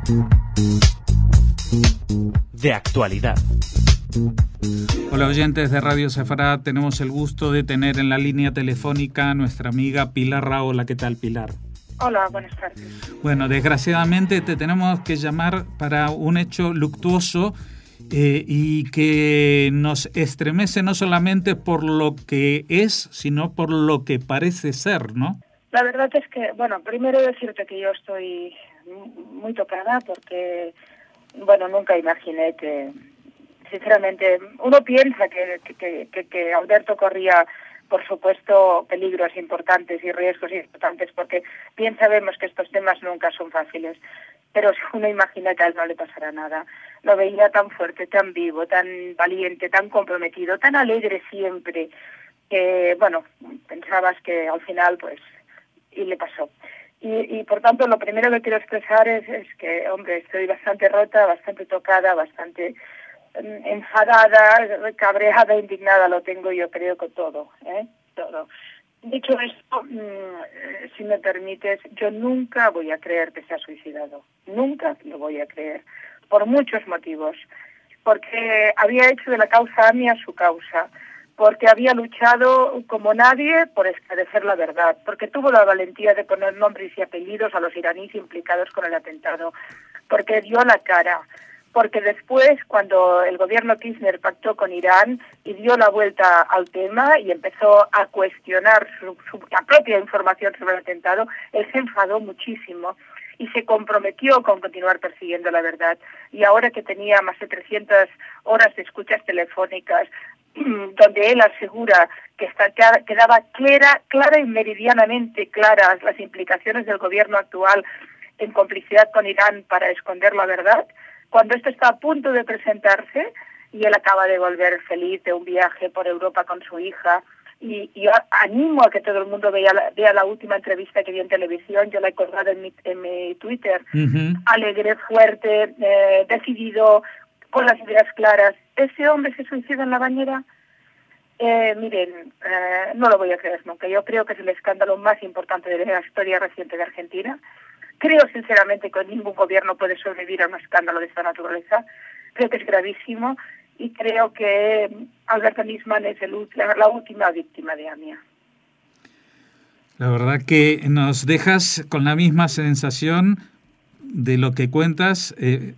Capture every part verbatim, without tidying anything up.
De actualidad. Hola oyentes de Radio Sefarad, tenemos el gusto de tener en la línea telefónica a nuestra amiga Pilar Rahola. ¿Qué tal, Pilar? Hola, buenas tardes. Bueno, desgraciadamente te tenemos que llamar para un hecho luctuoso eh, y que nos estremece no solamente por lo que es, sino por lo que parece ser, ¿no? La verdad es que, bueno, primero decirte que yo estoy muy tocada porque, bueno, nunca imaginé que, sinceramente, uno piensa que, que, que, que Alberto corría, por supuesto, peligros importantes y riesgos importantes, porque bien sabemos que estos temas nunca son fáciles, pero uno imagina que a él no le pasará nada. Lo veía tan fuerte, tan vivo, tan valiente, tan comprometido, tan alegre siempre, que, bueno, pensabas que al final, pues, y le pasó. Y, y por tanto, lo primero que quiero expresar es, es que, hombre, estoy bastante rota, bastante tocada, bastante um, enfadada, cabreada, indignada, lo tengo yo creo con todo, ¿eh? Todo. Dicho esto, mmm, si me permites, yo nunca voy a creer que se ha suicidado. Nunca lo voy a creer, por muchos motivos. Porque había hecho de la causa AMIA su causa, porque había luchado como nadie por esclarecer la verdad, porque tuvo la valentía de poner nombres y apellidos a los iraníes implicados con el atentado, porque dio la cara, porque después, cuando el gobierno Kirchner pactó con Irán y dio la vuelta al tema y empezó a cuestionar su, su, la propia información sobre el atentado, él se enfadó muchísimo y se comprometió con continuar persiguiendo la verdad. Y ahora que tenía más de trescientas horas de escuchas telefónicas, donde él asegura que está, quedaba clara, clara y meridianamente claras las implicaciones del gobierno actual en complicidad con Irán para esconder la verdad, cuando esto está a punto de presentarse y él acaba de volver feliz de un viaje por Europa con su hija, y, y yo animo a que todo el mundo vea la, vea la última entrevista que vi en televisión, yo la he colgado en mi, en mi Twitter, uh-huh. Alegre, fuerte, eh, decidido, con las ideas claras. ¿Ese hombre se suicida en la bañera? Eh, miren, eh, no lo voy a creer nunca. Yo creo que es el escándalo más importante de la historia reciente de Argentina. Creo sinceramente que ningún gobierno puede sobrevivir a un escándalo de esta naturaleza. Creo que es gravísimo y creo que Alberto Nisman es el, la, la última víctima de AMIA. La verdad que nos dejas con la misma sensación de lo que cuentas, eh,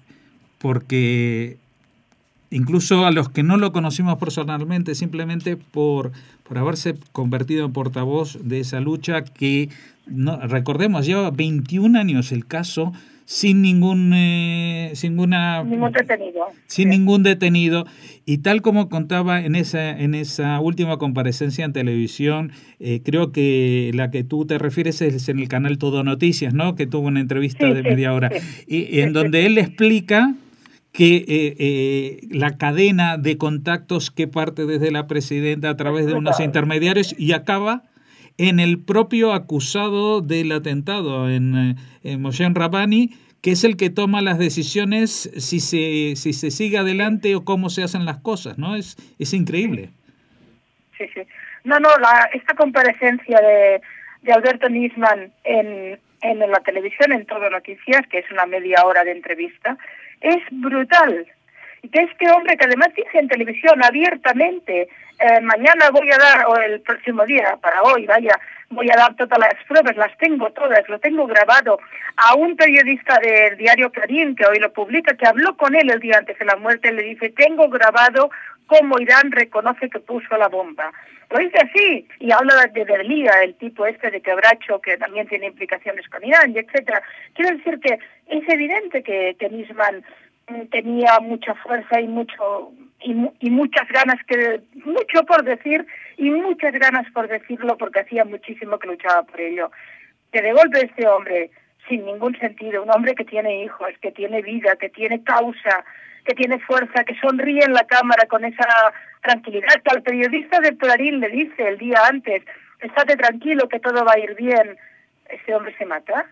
porque incluso a los que no lo conocimos personalmente, simplemente por, por haberse convertido en portavoz de esa lucha que, no, recordemos, lleva veintiún años el caso sin ningún eh, sin ninguna ningún detenido sin sí. ningún detenido y tal como contaba en esa en esa última comparecencia en televisión, eh, creo que la que tú te refieres es en el canal Todo Noticias, ¿no? Que tuvo una entrevista sí, de sí, media hora sí. y, y en sí, donde sí, él sí. explica que eh, eh, la cadena de contactos que parte desde la presidenta a través de unos intermediarios y acaba en el propio acusado del atentado, en, en Mohsen Rabbani, que es el que toma las decisiones si se si se sigue adelante o cómo se hacen las cosas, ¿no? Es es increíble. Sí, sí. No, no, la, esta comparecencia de, de Alberto Nisman en, en la televisión, en Todo Noticias, que es una media hora de entrevista, es brutal. Y que este hombre, que además dice en televisión abiertamente, eh, mañana voy a dar, o el próximo día, para hoy, vaya, voy a dar todas las pruebas, las tengo todas, lo tengo grabado, a un periodista del diario Clarín, que hoy lo publica, que habló con él el día antes de la muerte, le dice, tengo grabado cómo Irán reconoce que puso la bomba. Lo dice así, y habla de Berlía, el tipo este de Quebracho, que también tiene implicaciones con Irán, y etcétera. Quiero decir que es evidente que, que Nisman tenía mucha fuerza y mucho y, y muchas ganas que mucho por decir y muchas ganas por decirlo porque hacía muchísimo que luchaba por ello. Que de golpe este hombre sin ningún sentido, un hombre que tiene hijos, que tiene vida, que tiene causa, que tiene fuerza, que sonríe en la cámara con esa tranquilidad que al periodista de Clarín le dice el día antes, estate tranquilo que todo va a ir bien. Ese hombre se mata.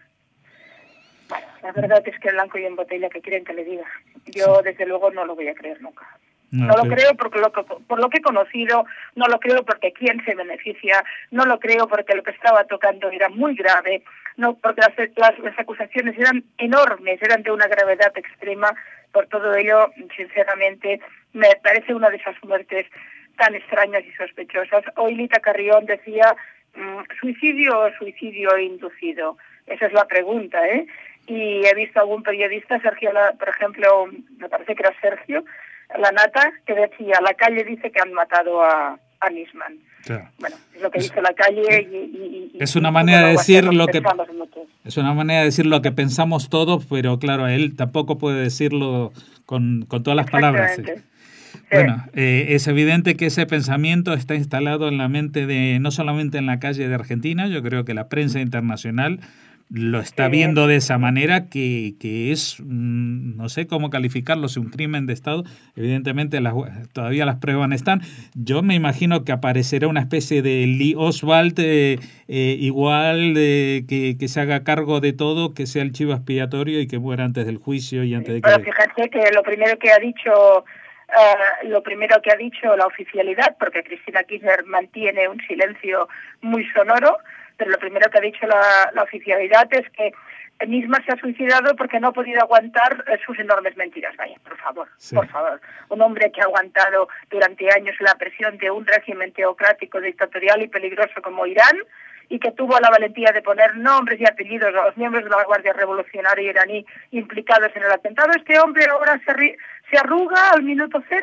Bueno, la verdad es que blanco y en botella, que quieren que le diga. Yo, desde luego, no lo voy a creer nunca. No, no lo creo porque lo que, por lo que he conocido, no lo creo porque quién se beneficia, no lo creo porque lo que estaba tocando era muy grave, no porque las, las, las acusaciones eran enormes, eran de una gravedad extrema. Por todo ello, sinceramente, me parece una de esas muertes tan extrañas y sospechosas. Hoy Lita Carrión decía, mmm, ¿suicidio o suicidio inducido? Esa es la pregunta, ¿eh? Y he visto a algún periodista, Sergio, por ejemplo, me parece que era Sergio, La Nata, que decía, la calle dice que han matado a, a Nisman. Claro. Bueno, es lo que dice la calle y... y, y es una manera de decir lo que... Es una manera de decir lo que pensamos todos, pero claro, él tampoco puede decirlo con, con todas las palabras. ¿Sí? Sí. Bueno, eh, es evidente que ese pensamiento está instalado en la mente de, no solamente en la calle de Argentina, yo creo que la prensa internacional lo está sí, viendo de esa manera, que, que es, no sé cómo calificarlo, si un crimen de Estado. Evidentemente las, todavía las pruebas no están. Yo me imagino que aparecerá una especie de Lee Oswald eh, eh, igual, de, que, que se haga cargo de todo, que sea el chivo expiatorio y que muera antes del juicio y antes de que... Pero fíjate que lo primero que ha dicho... Uh, lo primero que ha dicho la oficialidad, porque Cristina Kirchner mantiene un silencio muy sonoro, pero lo primero que ha dicho la, la oficialidad es que misma se ha suicidado porque no ha podido aguantar sus enormes mentiras. Vaya, por favor, sí. por favor. Un hombre que ha aguantado durante años la presión de un régimen teocrático, dictatorial y peligroso como Irán, y que tuvo la valentía de poner nombres y apellidos a los miembros de la Guardia Revolucionaria iraní implicados en el atentado. Este hombre ahora se, ri- se arruga al minuto cero.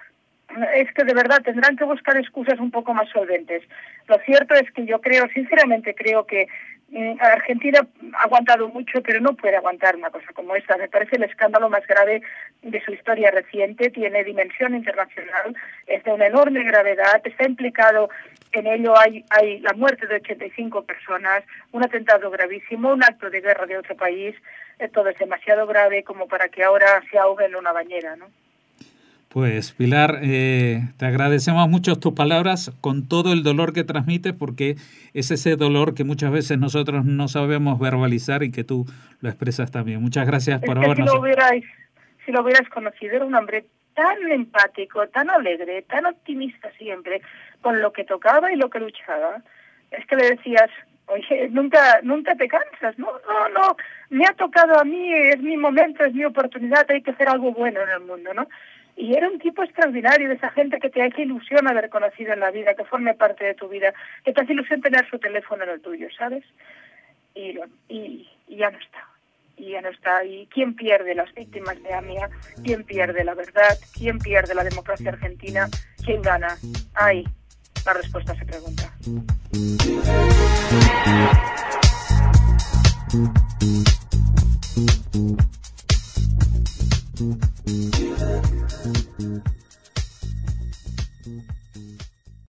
Es que de verdad tendrán que buscar excusas un poco más solventes. Lo cierto es que yo creo, sinceramente creo que eh, Argentina ha aguantado mucho, pero no puede aguantar una cosa como esta. Me parece el escándalo más grave de su historia reciente, tiene dimensión internacional, es de una enorme gravedad, está implicado en ello, hay, hay la muerte de ochenta y cinco personas, un atentado gravísimo, un acto de guerra de otro país, eh, todo es demasiado grave como para que ahora se ahogue en una bañera, ¿no? Pues Pilar, eh, te agradecemos mucho tus palabras con todo el dolor que transmites, porque es ese dolor que muchas veces nosotros no sabemos verbalizar y que tú lo expresas también. Muchas gracias por es que habernos... Si lo, hubierais, si lo hubieras conocido, era un hombre tan empático, tan alegre, tan optimista siempre, con lo que tocaba y lo que luchaba. Es que le decías, oye, nunca, nunca te cansas, no, no, no, me ha tocado a mí, es mi momento, es mi oportunidad, hay que hacer algo bueno en el mundo, ¿no? Y era un tipo extraordinario, de esa gente que te hace ilusión haber conocido en la vida, que forme parte de tu vida, que te hace ilusión tener su teléfono en el tuyo, ¿sabes? Y, y, y ya no está, y ya no está. ¿Y quién pierde? Las víctimas de AMIA. ¿Quién pierde la verdad? ¿Quién pierde la democracia argentina? ¿Quién gana? Ahí, la respuesta se pregunta. Thank you.